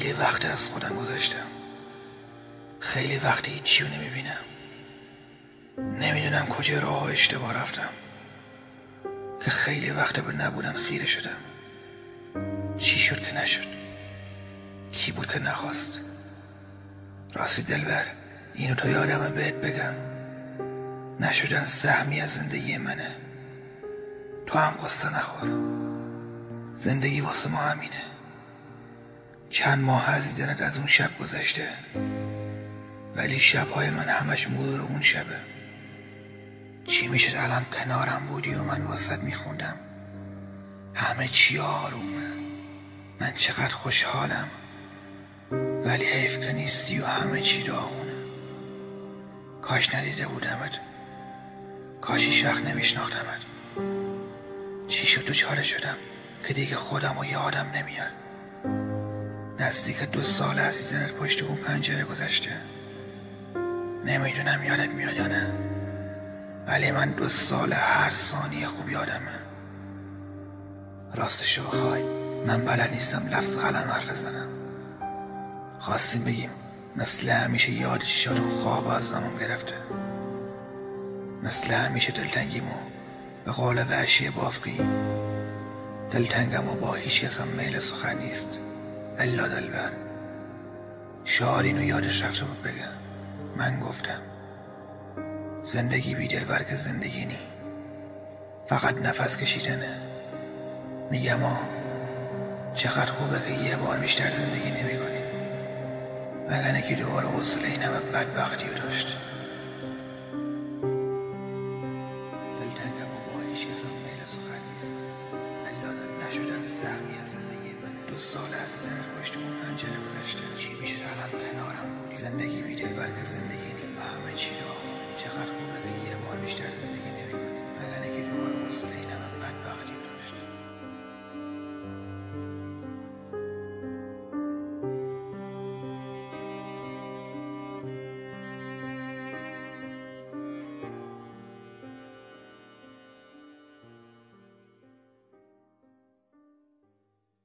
خیلی وقت از خودم گذاشتم. خیلی وقت هیچیو نمیبینم. نمیدونم کجا راه اشتباه رفتم که خیلی وقت به نبودن خیره شدم. چی شد که نشد؟ کی بود که نخواست؟ راستی دلبر، اینو تو یادمه بهت بگم، نشدن سهمی از زندگی منه. تو هم قصه نخور، زندگی واسه ما همینه. چند ماه از دیدنت از اون شب گذشته، ولی شبهای من همش مرور اون شبه. چی میشد الان کنارم بودی و من واسط میخوندم. همه چی آرومه، من چقدر خوشحالم، ولی حیف که نیستی و همه چی داغونه. کاش ندیده بودمت، کاش هیچ وقت نمیشناختمت. چی شد دوچاره شدم که دیگه خودم و یادم نمیاد. نزدیک 2 سال از دیدنت پشت اون پنجره گذشته. نمیدونم یادت میاد یا نه، ولی من 2 سال هر ثانیه خوب یادمه. راستشو بخوای من بلد نیستم لفظ قلم حرف بزنم. خواستیم بگیم مثل همیشه یاد چشاتون خواب از زمان گرفته. مثل همیشه دلتنگیمو به قول وحشی بافقی، دلتنگم و با هیچ کسم میل سخن نیست الا دلبر. شاعر اینو یادش رفته بود بگم. من گفتم زندگی بی دلبر که زندگی نی، فقط نفس کشیدنه. میگم چقدر خوبه که یه بار بیشتر زندگی نمی کنیم، وگرنه که دوباره حوصله این همه بدبختی رو داشت. دلتنگم و با هیچ کسم میل سخن نیست الا نشدن سهمی از زندگی من. 2 سال از زنت پشت اون پنجره گذشته. چی میشه الان کنارم بودی؟ زندگی بی دلبر که زندگی نی و همه چی رو. چقدر خوبه که یه بار بیشتر زندگی نمی کنیم، وگرنه که دوباره حوصله این